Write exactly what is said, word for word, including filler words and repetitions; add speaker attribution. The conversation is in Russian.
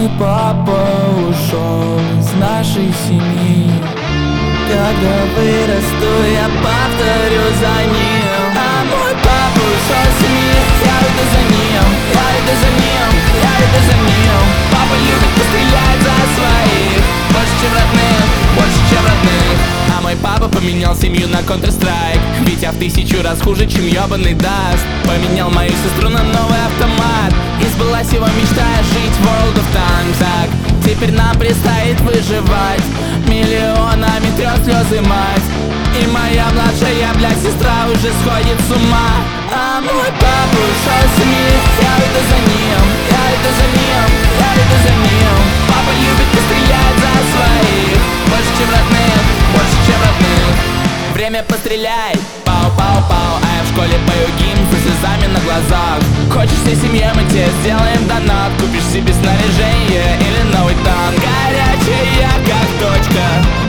Speaker 1: мой папа ушел из нашей семьи. Когда вырасту, я повторю за ним. А мой папа ушел из семьи, я иду за ним, я иду за ним, я иду за ним. Папа любит пострелять за своих, больше чем родных, больше чем родных. А мой папа поменял семью на Counter-Strike, ведь я в тысячу раз хуже, чем ёбаный Даст. Поменял мою сестру на новый автомат, и сбылась его мечта жить в World of Tanks. Так, теперь нам предстоит выживать, миллионами трёх слёзы мать. И моя младшая, блядь, сестра уже сходит с ума. А мой папа ушел из семьи, я иду за ним, я иду за ним, я иду за ним. Папа любит пострелять за своих, больше чем родных, больше чем родных. Время пострелять, пау-пау-пау. А я в школе пою гимн со слезами на глазах. Хочешь всей семье, мы тебе сделаем донат. Купишь себе снаряжение или новый танк. Горячая как точка,